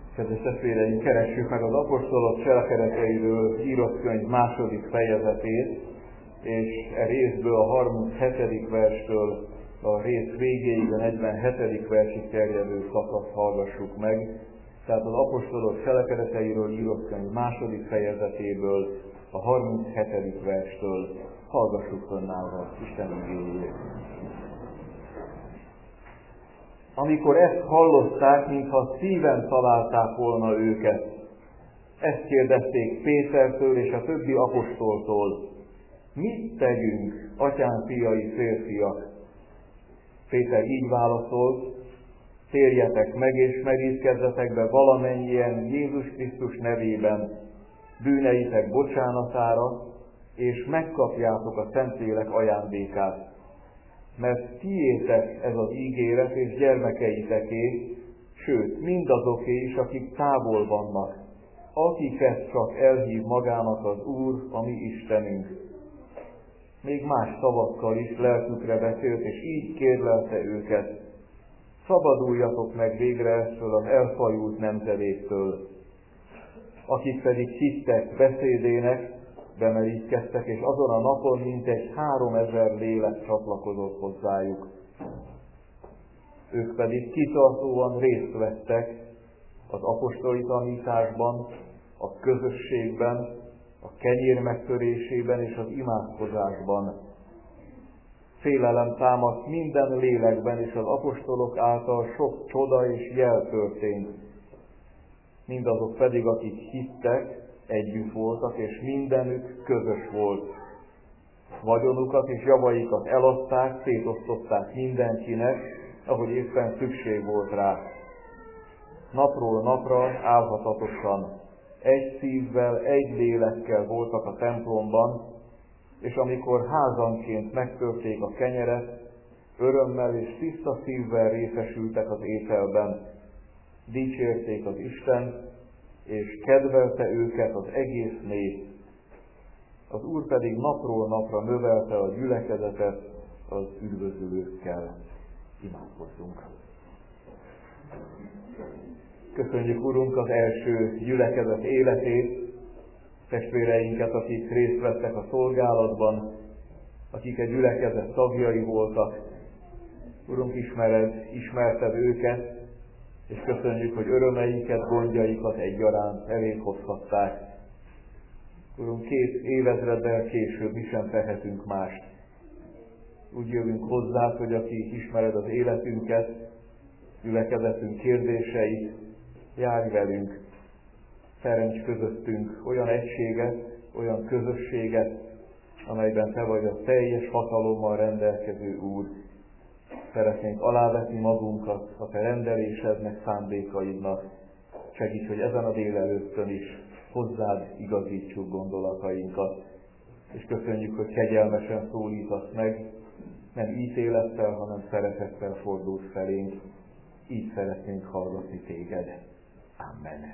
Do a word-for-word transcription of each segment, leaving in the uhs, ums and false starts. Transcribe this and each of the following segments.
Kedves testvéreink, keressük meg az apostolok cselekedeteiről írott könyv második fejezetét, és e részből a harminchetedik verstől a rész végéig, a negyvenhetedik versig terjedő szakaszt hallgassuk meg. Tehát az apostolok cselekedeteiről írott könyv második fejezetéből a harminchetedik verstől hallgassuk fönnállva Isten igéjét. Amikor ezt hallották, mintha szíven találták volna őket, ezt kérdezték Pétertől és a többi apostoltól: mit tegyünk, atyám fiai férfiak? Péter így válaszolt: térjetek meg és merítkezzetek be valamennyien Jézus Krisztus nevében bűneitek bocsánatára, és megkapjátok a Szentlélek ajándékát. Mert tiétek ez az ígéret, és gyermekeiteké, sőt, mindazoké is, akik távol vannak, akiket csak elhív magának az Úr, a mi Istenünk. Még más szavakkal is lelkükre beszélt, és így kérlelte őket: szabaduljatok meg végre ettől az elfajult nemzedéktől. Akik pedig hittek beszédének, bemerítkeztek, és azon a napon mintegy háromezer lélek csatlakozott hozzájuk. Ők pedig kitartóan részt vettek az apostoli tanításban, a közösségben, a kenyér megtörésében és az imádkozásban. Félelem támadt minden lélekben, és az apostolok által sok csoda és jel történt. Mindazok pedig, akik hittek, együtt voltak, és mindenük közös volt. Vagyonukat és javaikat eladták, szétosztották mindenkinek, ahogy éppen szükség volt rá. Napról napra álhatatosan, egy szívvel, egy lélekkel voltak a templomban, és amikor házanként megtörték a kenyeret, örömmel és tiszta szívvel részesültek az ételben, dicsérték az Istent, és kedvelte őket az egész nép. Az Úr pedig napról napra növelte a gyülekezetet az üdvözülőkkel. Imádkozzunk! Köszönjük, Urunk, az első gyülekezet életét, testvéreinket, akik részt vettek a szolgálatban, akik egy gyülekezet tagjai voltak. Urunk, ismered, ismerted őket, és köszönjük, hogy örömeiket, gondjaikat egyaránt elénk hozhatták. Urunk, két évezreddel később mi sem tehetünk mást. Úgy jövünk hozzád, hogy aki ismered az életünket, gyülekezetünk kérdéseit, járj velünk, teremts közöttünk olyan egységet, olyan közösséget, amelyben te vagy a teljes hatalommal rendelkező Úr. Szeretnénk alávetni magunkat a te rendelésednek, szándékaidnak. Segíts, hogy ezen a délelőttön is hozzád igazítsuk gondolatainkat. És köszönjük, hogy kegyelmesen szólítasz meg, nem ítélettel, hanem szeretettel fordulsz felénk. Így szeretnénk hallgatni téged. Amen.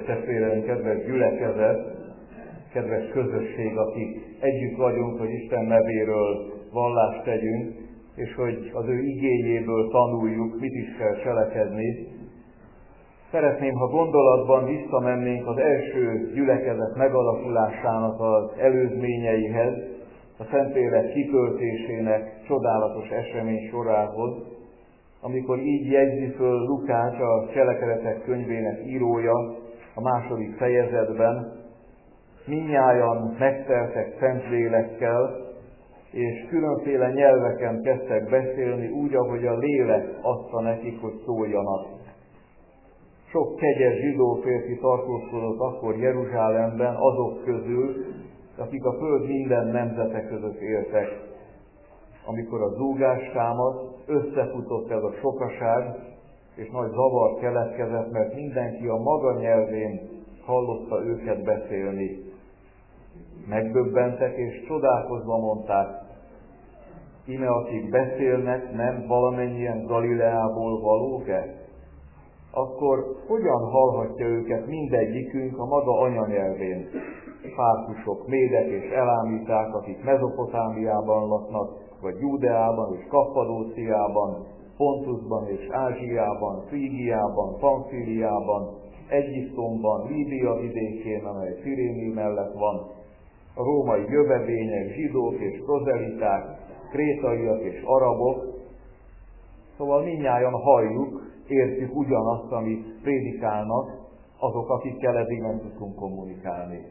testvéreim, kedves gyülekezet, kedves közösség, akik együtt vagyunk, hogy Isten nevéről vallást tegyünk, és hogy az ő igéjéből tanuljuk, mit is kell cselekedni. Szeretném, ha gondolatban visszamennénk az első gyülekezet megalakulásának az előzményeihez, a Szentlélek kiköltésének csodálatos esemény sorához, amikor így jegyzi föl Lukács, a Cselekedetek könyvének írója a második fejezetben: mindnyájan megteltek Szentlélekkel, és különféle nyelveken kezdtek beszélni úgy, ahogy a lélek adta nekik, hogy szóljanak. Sok kegyes zsidó férfi tartózkodott akkor Jeruzsálemben azok közül, akik a föld minden nemzete között éltek. Amikor a zúgás támadt, összefutott ez a sokaság, és nagy zavar keletkezett, mert mindenki a maga nyelvén hallotta őket beszélni. Megdöbbentek és csodálkozva mondták: íme akik beszélnek, nem valamennyien Galileából valók-e? Akkor hogyan hallhatja őket mindegyikünk a maga anyanyelvén? Pártusok, médek és elámíták, akik Mezopotámiában laknak, vagy Júdeában és Kappadóciában, Pontusban és Ázsiában, Frígiában, Pamfíliában, Egyiptomban, Líbia vidékén, amely Ciréni mellett van, a római jövevények, zsidók és prozeliták, krétaiak és arabok. Szóval mindnyájan halljuk, értjük ugyanazt, amit prédikálnak azok, akikkel eddig nem tudtunk kommunikálni.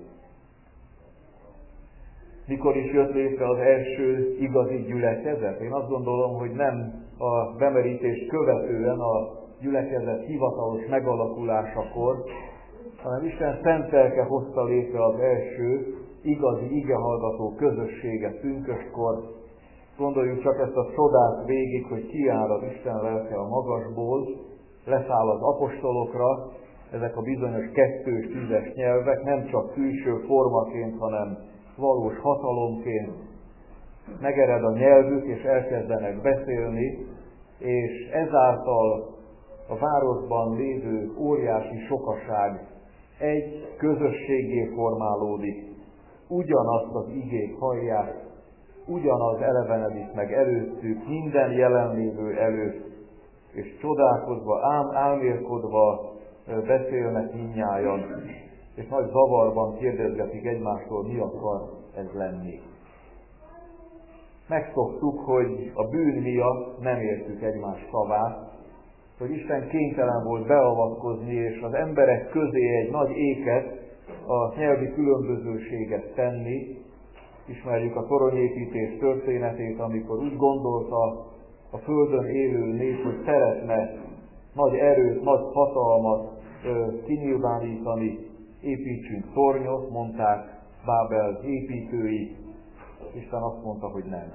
Mikor is jött létre az első igazi gyülekezet? Én azt gondolom, hogy nem a bemerítést követően, a gyülekezet hivatalos megalakulásakor, hanem Isten szent lelke hozta létre az első igazi igehallgató közösséget pünköstkor. Gondoljuk csak ezt a csodát végig, hogy kiáll az Isten lelke a magasból, leszáll az apostolokra, ezek a bizonyos kettős, tízes nyelvek, nem csak külső formaként, hanem valós hatalomként megered a nyelvük, és elkezdenek beszélni, és ezáltal a városban lévő óriási sokaság egy közösséggé formálódik. Ugyanazt az igét hallják, ugyanaz elevenedik meg előttük, minden jelenlévő előtt, és csodálkozva, ám álmélkodva beszélnek mindnyájan, és nagy zavarban kérdezgetik egymástól, mi akar ez lenni. Megszoktuk, hogy a bűn miatt nem értük egymás szavát, hogy Isten kénytelen volt beavatkozni, és az emberek közé egy nagy éket, a nyelvi különbözőséget tenni. Ismerjük a toronyépítés történetét, amikor úgy gondolta a földön élő nép, hogy szeretne nagy erőt, nagy hatalmat kinyilvánítani, építsünk tornyot, mondták Bábel építői. Isten azt mondta, hogy nem.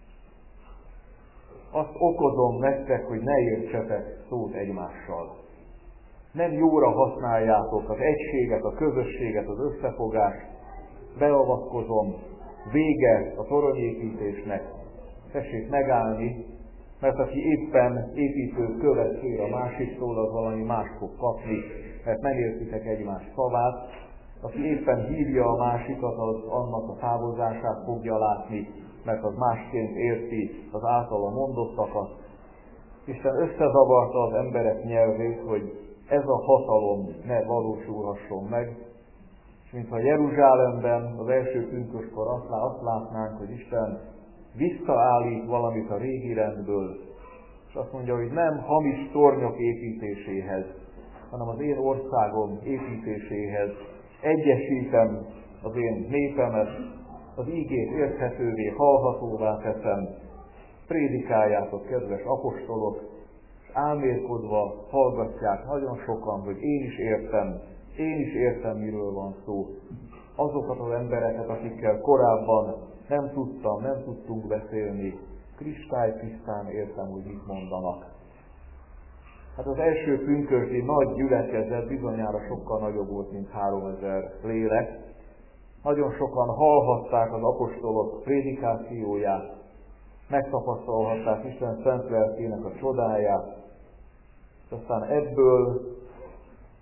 Azt okozom nektek, hogy ne értsetek szót egymással. Nem jóra használjátok az egységet, a közösséget, az összefogást. Beavatkozom, vége a toronyépítésnek. Tessék megállni, mert aki éppen építő követ kér a másiktól, az valami más fog kapni, mert nem értitek egymás szavát. Aki éppen hívja a másikat, az annak a távozását fogja látni, mert az másként érti az általa mondottakat. Isten összezavarta az emberek nyelvét, hogy ez a hatalom ne valósulhasson meg, és mintha Jeruzsálemben az első pünköskor azt látnánk, hogy Isten visszaállít valamit a régi rendből, és azt mondja, hogy nem hamis tornyok építéséhez, hanem az én országom építéséhez egyesítem az én népemet, az ígét érthetővé, hallhatóvá teszem, prédikáljátok, kedves apostolok, és álmélkodva hallgatják nagyon sokan, hogy én is értem, én is értem, miről van szó. Azokat az embereket, akikkel korábban nem tudtam, nem tudtunk beszélni, kristálytisztán értem, hogy mit mondanak. Hát az első pünkösdi nagy gyülekezet bizonyára sokkal nagyobb volt, mint háromezer lélek. Nagyon sokan hallhatták az apostolok prédikációját, megtapasztalhatták Isten szent lelkének a csodáját, és aztán ebből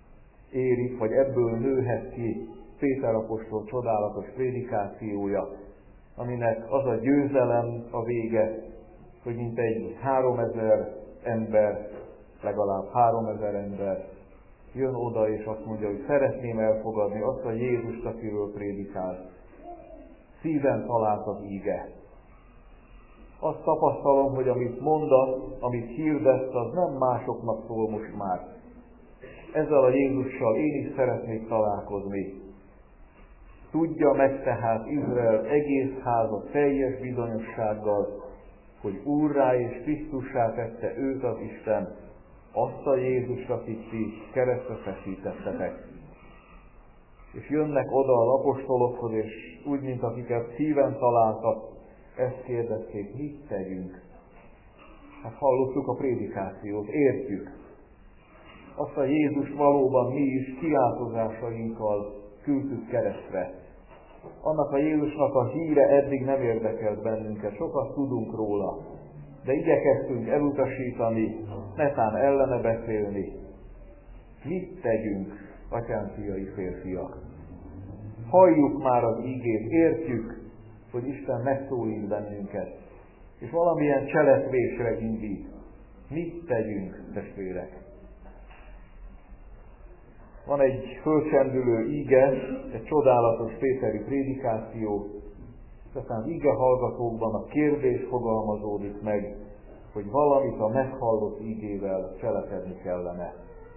érik, vagy ebből nőhet ki Péter apostol csodálatos prédikációja, aminek az a győzelem a vége, hogy mintegy háromezer ember, legalább háromezer ember jön oda, és azt mondja, hogy szeretném elfogadni azt a Jézust, akiről prédikál. Szíven talált az íge. Azt tapasztalom, hogy amit mondat, amit hirdett, az nem másoknak szól most már. Ezzel a Jézussal én is szeretnék találkozni. Tudja meg tehát Izrael egész háza teljes bizonyossággal, hogy Úrrá és Krisztussá tette őt az Isten, azt a Jézust, akit ti keresztre feszítettetek. És jönnek oda az apostolokhoz, és úgy, mint akiket szíven találtak, ezt kérdezték, mit tegyünk? Hát hallottuk a prédikációt, értjük. Azt a Jézust valóban mi is kiáltozásainkkal küldtük keresztre. Annak a Jézusnak a híre eddig nem érdekelt bennünket, sokat tudunk róla, de igyekeztünk elutasítani, netán ellene beszélni. Mit tegyünk, atyám fiai férfiak? Halljuk már az ígét, értjük, hogy Isten megszólít bennünket, és valamilyen cselekvésre indít. Mit tegyünk, testvérek? Van egy fölcsendülő íge, egy csodálatos péteri prédikáció, és aztán íge hallgatókban a kérdés fogalmazódik meg, hogy valamit a meghallott ígével cselekedni kellene.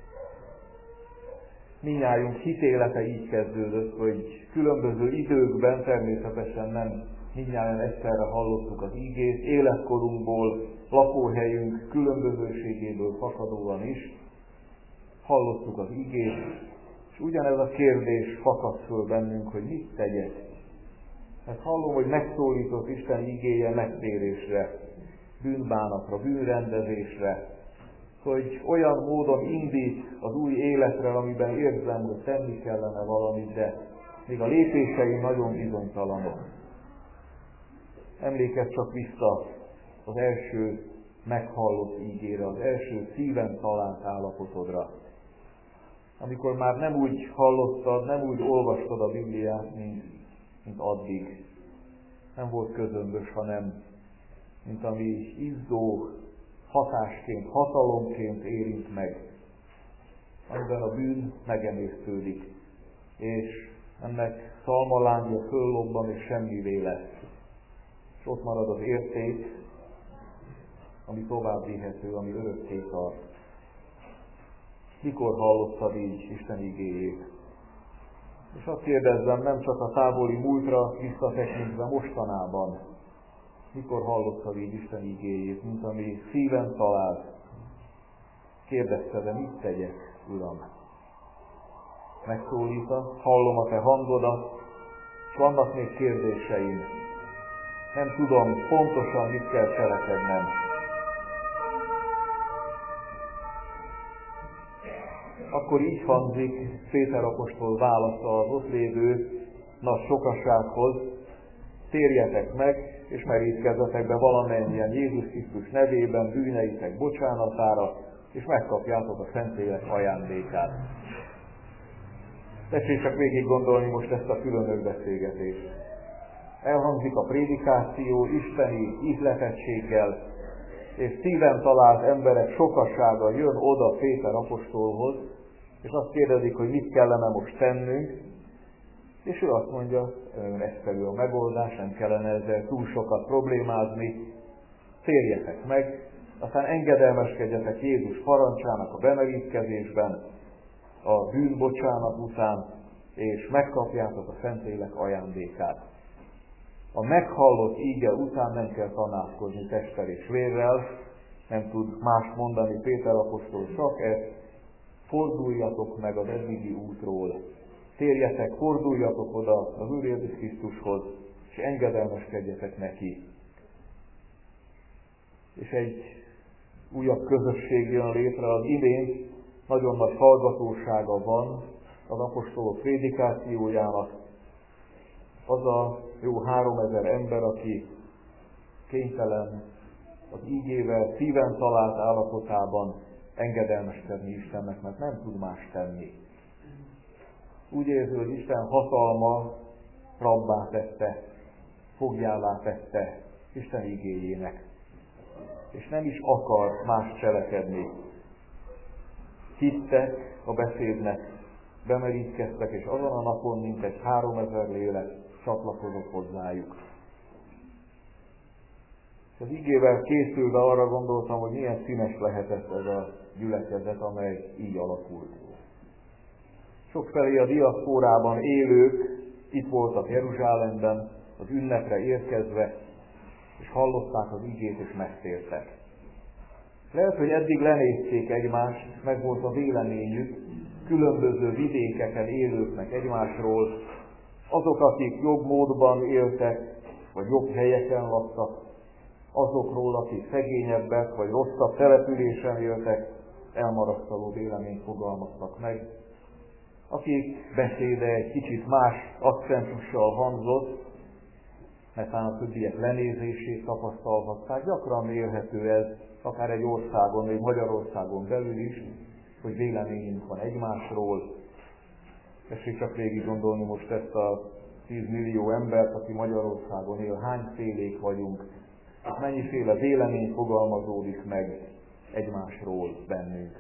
Mindnyájunk hitélete így kezdődött, hogy különböző időkben, természetesen nem mindnyájan egyszerre hallottuk az ígét, életkorunkból, lakóhelyünk különbözőségéből fakadóan is hallottuk az ígét, és ugyanez a kérdés fakadt föl bennünk, hogy mit tegyek. Mert hallom, hogy megszólított Isten ígéje megtérésre, bűnbánatra, bűnrendezésre, hogy olyan módon indít az új életre, amiben érzem, hogy tenni kellene valamit, de még a lépéseim nagyon bizonytalanok. Emlékezz csak vissza az első meghallott ígére, az első szíven talált állapotodra. Amikor már nem úgy hallottad, nem úgy olvastad a Bibliát, mint, mint addig. Nem volt közömbös, hanem mint ami izzó hatásként, hatalomként érint meg, amiben a bűn megemésztődik, és ennek szalmalángja föllobban, és semmivé lesz. És ott marad az érték, ami tovább vihető, ami örökké tart. Mikor hallottad így Isten igéjét? És azt kérdezzem, nem csak a távoli múltra visszatekintve mostanában, mikor hallottad így Isten igéjét, mint ami szíven talált? Kérdezte, de mit tegyek, Uram? Megszólítasz, hallom a te hangodat, és vannak még kérdéseim. Nem tudom pontosan, mit kell cselekednem. Akkor így hangzik Péter apostol válasza az ott lévő nagy sokasághoz: térjetek meg, és merítkezzetek be valamennyien Jézus Krisztus nevében bűneitek bocsánatára, és megkapjátok a Szentlélek ajándékát. Tessék csak végig gondolni most ezt a különös beszélgetést. Elhangzik a prédikáció isteni ihletettséggel, és szíven talált emberek sokasága jön oda Péter apostolhoz, és azt kérdezik, hogy mit kellene most tennünk, és ő azt mondja, nagyon egyszerű a megoldás, nem kellene ezzel túl sokat problémázni, térjetek meg, aztán engedelmeskedjetek Jézus parancsának a bemerítkezésben, a bűnbocsánat után, és megkapjátok a Szentlélek ajándékát. A meghallott íge után nem kell tanácskozni testtel és vérrel, nem tud mást mondani Péter apostol, csak ezt: forduljatok meg az eddigi útról. Térjetek, forduljatok oda az Úr Jézus Krisztushoz, és engedelmeskedjetek neki. És egy újabb közösség jön létre. Az imént nagyon nagy hallgatósága van az apostolok prédikációjának. Az a jó háromezer ember, aki kénytelen az ígével szíven talált állapotában engedelmeskedni Istennek, mert nem tud más tenni. Úgy érzi, hogy Isten hatalma rabbá tette, foglyává tette Isten igéjének. És nem is akar más cselekedni. Hittek a beszédnek, bemerítkeztek, és azon a napon mintegy háromezer lélek csatlakozott hozzájuk. Az igével készülve arra gondoltam, hogy milyen színes lehetett ez a gyülekezet, amely így alakult. Sokfelé a diaszpórában élők itt voltak Jeruzsálemben, az ünnepre érkezve, és hallották az igét, és megtértek. Lehet, hogy eddig lenézték egymást, meg volt a véleményük, különböző vidékeken élőknek egymásról, azok, akik jobb módban éltek, vagy jobb helyeken laktak, azokról, akik szegényebbek, vagy rosszabb településen éltek, elmarasztaló véleményt fogalmaztak meg, akik beszéde egy kicsit más akcentussal hangzott, mert talán a többiek lenézését tapasztalhatták. Gyakran érhető ez, akár egy országon, egy Magyarországon belül is, hogy véleményünk van egymásról. Tessék csak végig gondolni most ezt a tíz millió embert, aki Magyarországon él, hányfélék vagyunk, és mennyiféle vélemény fogalmazódik meg egymásról bennünk.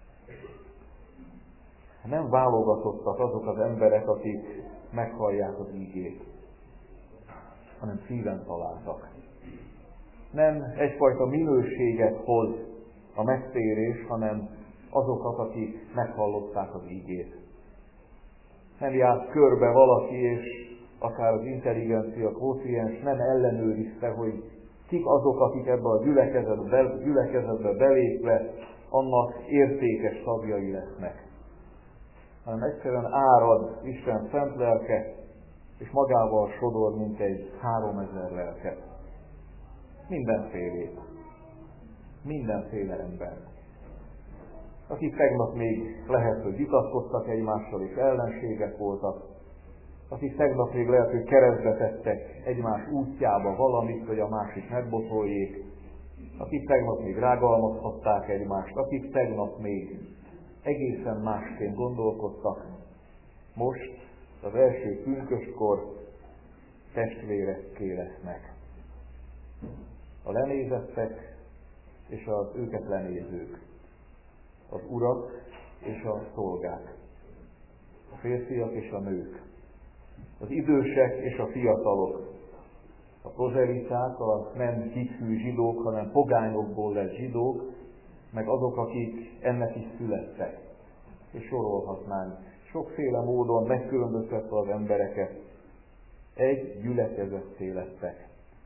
Nem válogatottak azok az emberek, akik meghallják az igét, hanem szíven találtak. Nem egyfajta minőséget hoz a megtérés, hanem azokat, akik meghallották az igét. Nem járt körbe valaki, és akár az intelligencia kvóciens nem ellenőrizte, hogy kik azok, akik ebbe a gyülekezetbe, gyülekezetbe belépve annak értékes tagjai lesznek. Hanem egyszerűen árad Isten szent lelke, és magával sodor, mint egy háromezer lelket. Mindenfélét. Mindenféle ember. Akik tegnap még lehet, hogy vitatkoztak egymással, és ellenségek voltak. Akik tegnap még lehet, hogy keresztbe tettek egymás útjába valamit, hogy a másik megbotoljék. Akik tegnap még rágalmazhatták egymást. Akik tegnap még egészen másként gondolkodtak. Most, az első pünköstkor testvérekké lesznek. A lenézettek és az őket lenézők. Az urak és a szolgák. A férfiak és a nők. Az idősek és a fiatalok. A prozeliták, a nem hithű zsidók, hanem pogányokból lett zsidók, meg azok, akik ennek is születtek. És sorolhatnánk. Sokféle módon megkülönböztetve az embereket. Egy gyülekezetté lettek.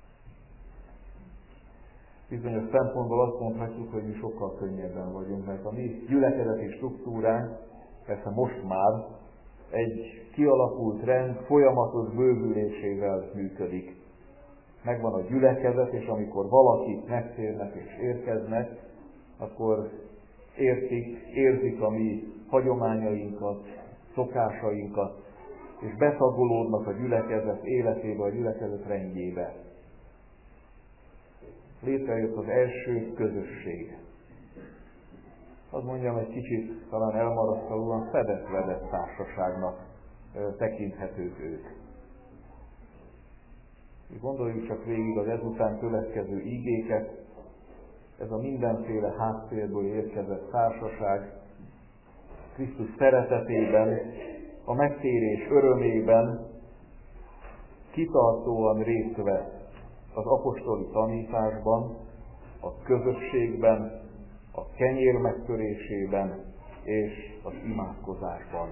Bizonyos szempontból azt mondhatjuk, hogy mi sokkal könnyebben vagyunk, mert a mi gyülekezeti struktúránk, persze most már, egy kialakult rend folyamatos bővülésével működik. Megvan a gyülekezet, és amikor valakik megtérnek és érkeznek, akkor értik, érzik a mi hagyományainkat, szokásainkat, és betagolódnak a gyülekezet életébe, a gyülekezet rendjébe. Létrejött az első közösség. Azt mondjam, egy kicsit talán elmarasztalóan fedett-vedett társaságnak tekinthetők ők. Gondoljuk csak végig az ezután következő ígéket. Ez a mindenféle háttérből érkezett társaság Krisztus szeretetében, a megtérés örömében kitartóan részt vett az apostoli tanításban, a közösségben, a kenyér megtörésében és az imádkozásban.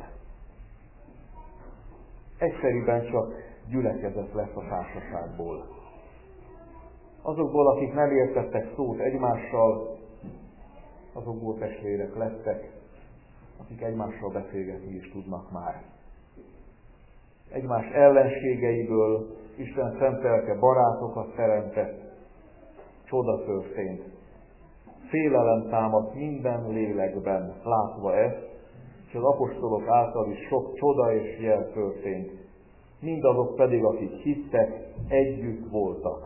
Egyszeriben csak gyülekezet lesz a társaságból. Azokból, akik nem értettek szót egymással, azokból testvérek lettek, akik egymással beszélgetni is tudnak már. Egymás ellenségeiből Isten szent lelke barátokat teremtett, csoda történt. Félelem támadt minden lélekben, látva ezt, és az apostolok által is sok csoda és jel történt. Mindazok pedig, akik hittek, együtt voltak.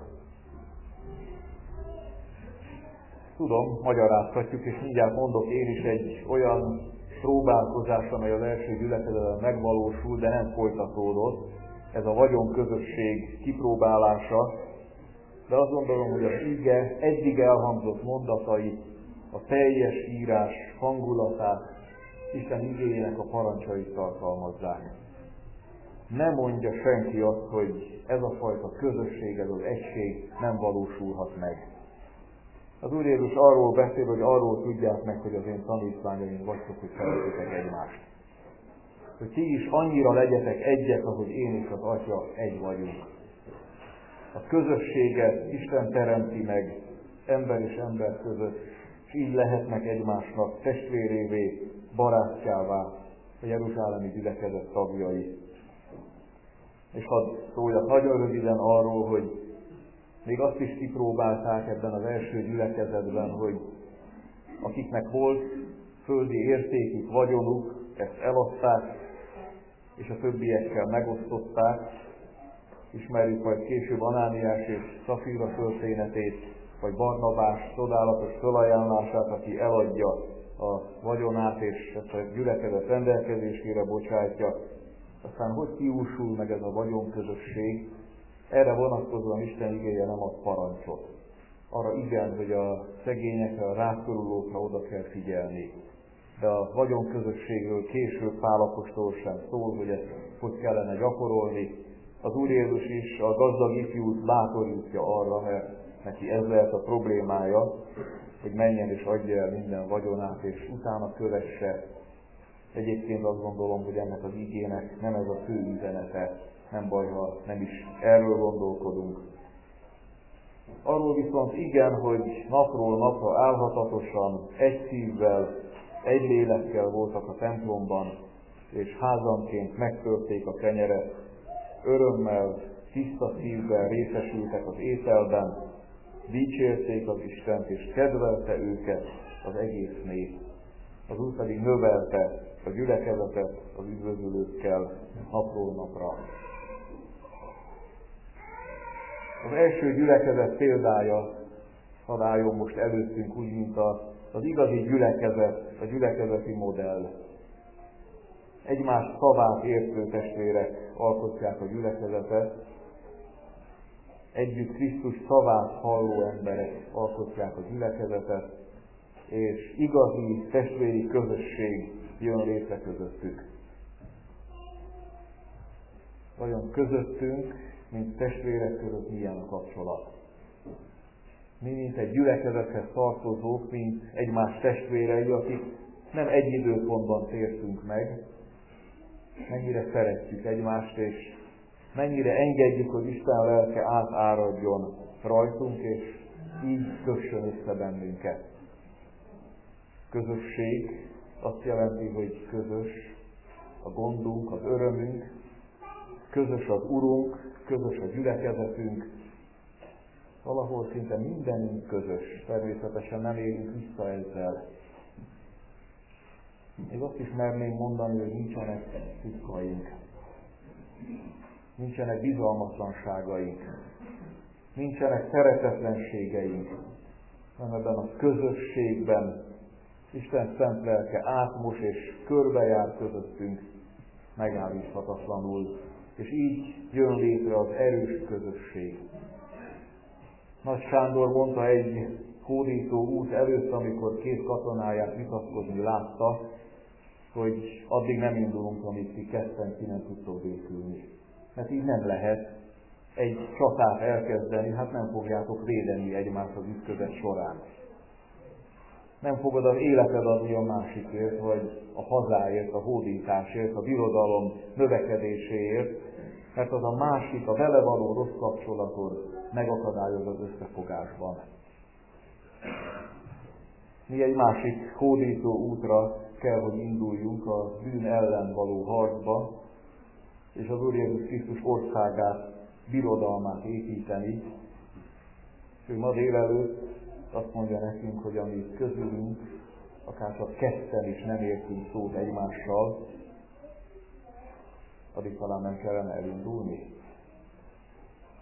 Tudom, magyaráztatjuk, és mindjárt mondok én is egy olyan próbálkozás, amely az első gyülekezetben megvalósul, de nem folytatódott. Ez a vagyonközösség kipróbálása. De azt gondolom, hogy az ige eddig elhangzott mondatai, a teljes írás hangulatát, Isten igéjének a parancsait tartalmazzák. Nem mondja senki azt, hogy ez a fajta közösség, ez az egység nem valósulhat meg. Az Úr Jézus arról beszél, hogy arról tudják meg, hogy az én tanítványaim vagytok, hogy szeretitek egymást. Hogy ti is annyira legyetek egyek, ahogy én és az Atya egy vagyunk. A közösséget Isten teremti meg ember és ember között, és így lehetnek egymásnak testvérévé, barátjává a jeruzsálemi gyülekezet tagjai. És hadd szóljak nagyon röviden arról, hogy még azt is kipróbálták ebben az első gyülekezetben, hogy akiknek volt földi értékük, vagyonuk, ezt eladták, és a többiekkel megosztották. Ismerjük majd később Anániás és Szafira történetét, vagy Barnabás csodálatos felajánlását, aki eladja a vagyonát, és ezt a gyülekezet rendelkezésére bocsátja. Aztán hogy kiúsul meg ez a vagyonközösség? Erre vonatkozóan Isten igéje nem ad parancsot. Arra igen, hogy a szegényekre, a rászorulókra oda kell figyelni. De a vagyonközösségről később Pál apostol sem szól, hogy ezt hogy kellene gyakorolni. Az Úr Jézus is a gazdag ifjút bátorítja arra, mert neki ez lehet a problémája, hogy menjen és adja el minden vagyonát, és utána kövesse. Egyébként azt gondolom, hogy ennek az igének nem ez a fő üzenete, nem baj, ha nem is erről gondolkodunk. Arról viszont igen, hogy napról napra álhatatosan, egy szívvel, egy lélekkel voltak a templomban, és házanként megtörték a kenyeret, örömmel, tiszta szívvel részesültek az ételben, dicsérték az Istent, és kedvelte őket az egész nép. Az Úr pedig növelte a gyülekezetet az üdvözülőkkel napról napra. Az első gyülekezet példája hadd álljon most előttünk úgy, mint az igazi gyülekezet, a gyülekezeti modell. Egymás szavát értő testvérek alkotják a gyülekezetet, együtt Krisztus szavát halló emberek alkotják a gyülekezetet, és igazi testvéri közösség jön létre közöttük. Vajon közöttünk, mint testvérek között milyen a kapcsolat? Mi, mint egy gyülekezethez tartozók, mint egymás testvérei, akik nem egy időpontban tértünk meg, mennyire szeretjük egymást, és mennyire engedjük, hogy Isten lelke átáradjon rajtunk, és így kössön össze bennünket. Közösség azt jelenti, hogy közös a gondunk, az örömünk, közös az Urunk, közös a gyülekezetünk, valahol szinte mindenünk közös, természetesen nem élünk vissza ezzel. Még azt is merném mondani, hogy nincsenek titkaink, nincsenek bizalmatlanságaink, nincsenek szeretetlenségeink, hanem ebben a közösségben Isten szent lelke átmos és körbejár közöttünk megállíthatatlanul, és így jön létre az erős közösség. Nagy Sándor mondta egy hódító út előtt, amikor két katonáját vitatkozni látta, hogy addig nem indulunk, amíg ti ketten ki nem tudtok békülni. Mert így nem lehet egy csatát elkezdeni, hát nem fogjátok védeni egymást az ütközet során. Nem fogod az életed adni a másikért, vagy a hazáért, a hódításért, a birodalom növekedéséért, mert az a másik, a vele való rossz kapcsolatod megakadályoz az összefogásban. Mi egy másik hódító útra kell, hogy induljunk a bűn ellen való harcba, és az Úr Jézus Krisztus országát, birodalmát építeni. És ma délelőtt azt mondja nekünk, hogy amit közülünk, akár csak ketten is nem értünk szót egymással, addig talán nem kellene elindulni.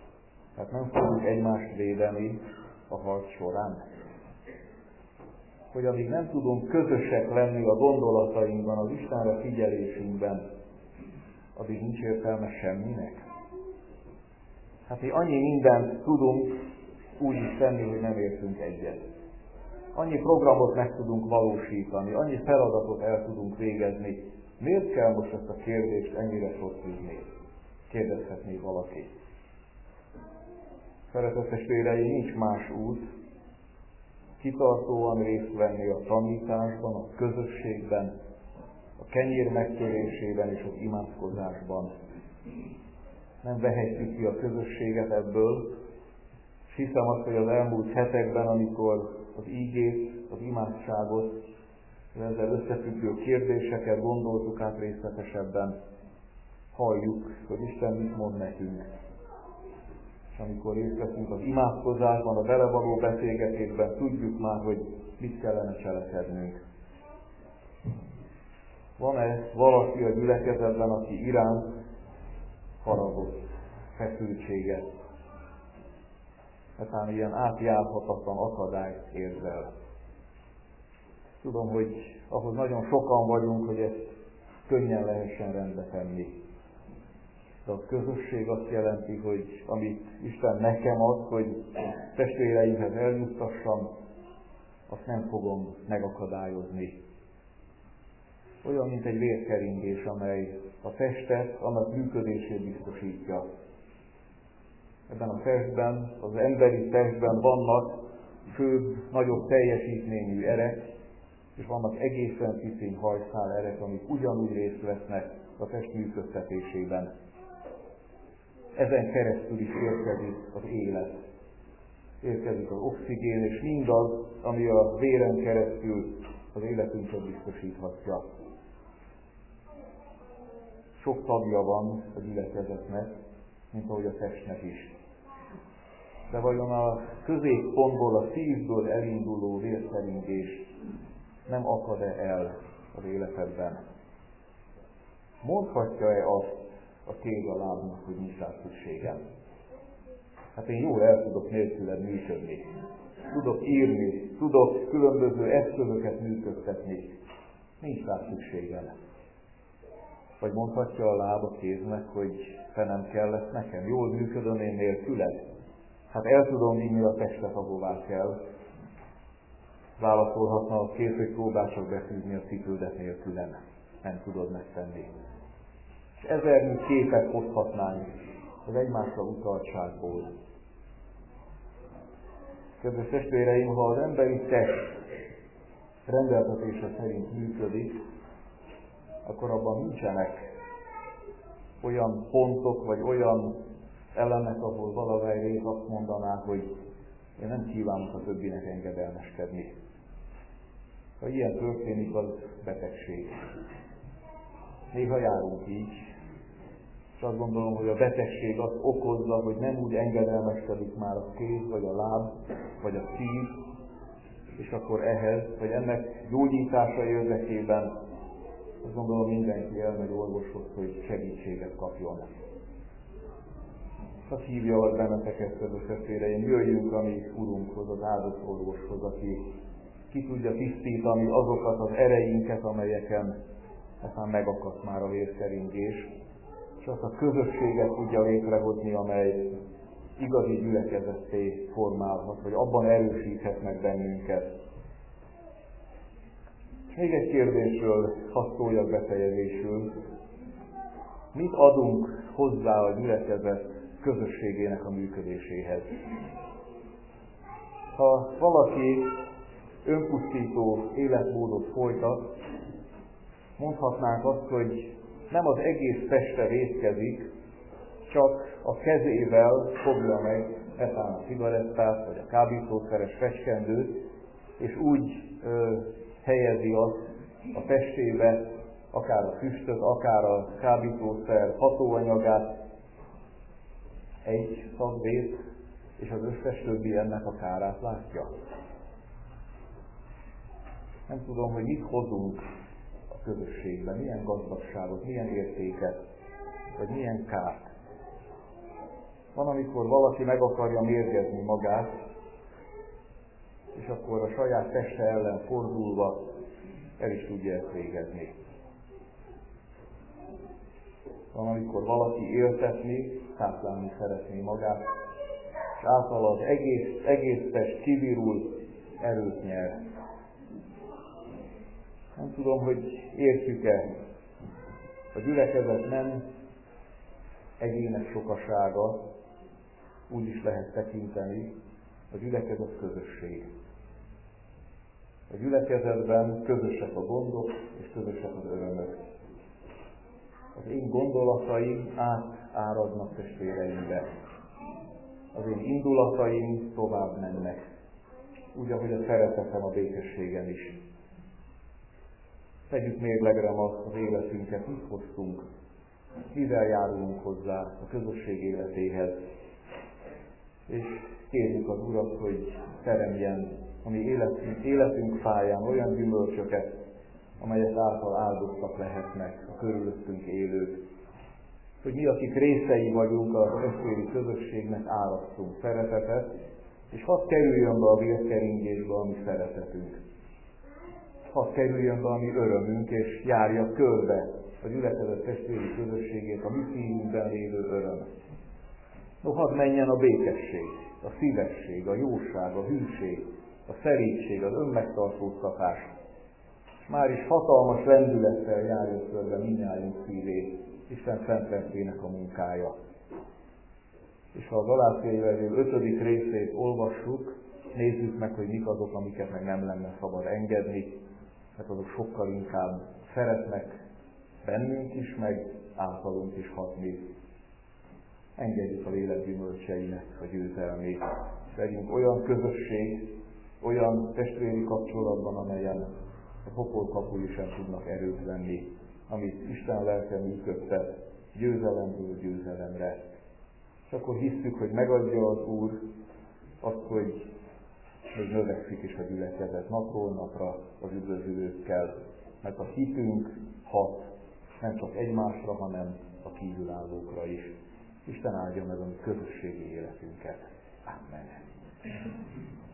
Tehát nem fogunk egymást védeni a harc során. hogy amíg nem tudunk közösek lenni a gondolatainkban, az Istenre figyelésünkben, addig nincs értelme semminek. Hát mi annyi mindent tudunk úgy is tenni, hogy nem értünk egyet. Annyi programot meg tudunk valósítani, annyi feladatot el tudunk végezni. Miért kell most ezt a kérdést ennyire sortűzni? Kérdezhetné valaki. Szeretett testvéreim, nincs más út, kitartóan részt venni a tanításban, a közösségben, a kenyér megtörésében és az imádkozásban. Nem vehetjük ki a közösséget ebből, és hiszem azt, hogy az elmúlt hetekben, amikor az ígét, az imádságot, ezzel összefüggő kérdéseket gondoltuk át részletesebben, halljuk, hogy Isten mit mond nekünk. És amikor részt veszünk az imádkozásban, a vele való beszélgetésben, tudjuk már, hogy mit kellene cselekednünk. Van-e valaki a gyülekezetben, aki iránt haragot, feszültséget, ezáltal ilyen átjárhatatlan akadályt érzel? Tudom, hogy ahhoz nagyon sokan vagyunk, hogy ezt könnyen lehessen rendbe tenni. De a közösség azt jelenti, hogy amit Isten nekem ad, hogy testvéreimhez eljuttassam, azt nem fogom megakadályozni. Olyan, mint egy vérkeringés, amely a testet, annak működését biztosítja. Ebben a testben, az emberi testben vannak főbb, nagyobb teljesítményű erek, és vannak egészen piciny hajszál erek, amik ugyanúgy részt vesznek a test működtetésében. Ezen keresztül is érkezik az élet. Érkezik az oxigén, és mindaz, ami a véren keresztül az életünket biztosíthatja. Sok tagja van a gyülekezetnek, mint ahogy a testnek is. De vajon a középpontból, a szívből elinduló vérkeringés nem akad-e el az életedben? Mondhatja-e azt a kéz a lábnak, hogy nincs rá szükségem? Hát én jól el tudok nélküled működni. Tudok írni, tudok különböző eszközöket működtetni. Nincs rá szükségem. Vagy mondhatja a láb a kéznek, hogy te nem kellett nekem, jól működöm én nélküled? Hát el tudom vinni a testet, ahová kell. Válaszolhatna a kéz, hogy próbál csak befűzni a cipődet nélkülem. Nem tudod megtenni. És ezernyi képet hozhatnánk az egymásra utaltságból. Kedves testvéreim, ha az emberi test rendeltetése szerint működik, akkor abban nincsenek olyan pontok, vagy olyan elemek, ahol valamely rész azt mondaná, hogy én nem kívánok a többinek engedelmeskedni. Ha ilyen történik, az betegség. Néha járunk így, és azt gondolom, hogy a betegség azt okozza, hogy nem úgy engedelmeskedik már a kéz, vagy a láb, vagy a szív, és akkor ehhez, vagy ennek gyógyítása érdekében azt gondolom mindenki elmegy orvoshoz, hogy segítséget kapjon. Azt hívja az benneteket, kedves testvéreim, jöjjünk a mi Urunkhoz, az áldott orvoshoz, aki ki tudja tisztítani azokat az ereinket, amelyeken aztán megakadt már a vérkeringés, és azt a közösséget tudja létrehozni, amely igazi gyülekezetté formálhat, vagy abban erősíthet meg bennünket. És még egy kérdésről hadd szóljak befejezésül. Mit adunk hozzá a gyülekezet közösségének a működéséhez? Ha valaki önpusztító életmódot folytat, mondhatnánk azt, hogy nem az egész teste vétkezik, csak a kezével fogja meg etán a cigarettát, vagy a kábítószeres fecskendőt, és úgy ö, helyezi azt a testébe, akár a füstöt, akár a kábítószer hatóanyagát, egy szagvét, és az összes többi ennek a kárát látja. Nem tudom, hogy mit hozunk a közösségben, milyen gazdagságot, milyen értéket, vagy milyen kárt. Van, amikor valaki meg akarja mérgezni magát, és akkor a saját teste ellen fordulva el is tudja ezt végezni. Van, amikor valaki éltetni, táplálni szeretné magát, és által az egész, egész test kivirul, erőt nyer. Nem tudom, hogy értjük-e, a gyülekezet nem egyének sokasága, úgy is lehet tekinteni, a gyülekezet közösség. A gyülekezetben közösek a gondok, és közösek az örömök. Az én gondolataim átáradnak testvéreimbe. Az én indulataim tovább mennek. Úgy, ahogy a szeretetem a békességen is. Tegyük mérlegre az életünket, mit hoztunk, mivel járulunk hozzá a közösség életéhez. És kérjük az Urat, hogy teremjen a mi életünk, életünk fáján olyan gyümölcsöket, amelyek által áldoztak lehetnek a körülöttünk élők. Hogy mi, akik részei vagyunk a testvéri közösségnek, árasztunk szeretetet, és hadd kerüljön be a vérkeringésbe a mi szeretetünk. Hadd kerüljön be a mi örömünk, és járja körbe a gyülekezet testvéri közösségét, a mi szívünkben lévő öröm. No, hadd menjen a békesség, a szívesség, a jóság, a hűség, a szerítség, az önmegtartóztatás. És már is hatalmas lendülettel járja körbe mindnyájunk szívét, Isten szentlelkének a munkája. És ha a Galáciai levél ötödik részét olvassuk, nézzük meg, hogy mik azok, amiket meg nem lenne szabad engedni, mert azok sokkal inkább szeretnek bennünk is, meg általunk is hatni. Engedjük a lélek gyümölcseinek a győzelmét. Legyünk olyan közösség, olyan testvéri kapcsolatban, amelyen a pokol kapui sem tudnak erőt venni, amit Isten lelke működtet győzelemből győzelemre. És akkor hiszük, hogy megadja az Úr azt, hogy még növekszik is a gyülekezet napról napra az üdvözülőkkel, mert a hitünk hat nem csak egymásra, hanem a kívülállókra is. Isten áldja meg a mi közösségi életünket. Amen.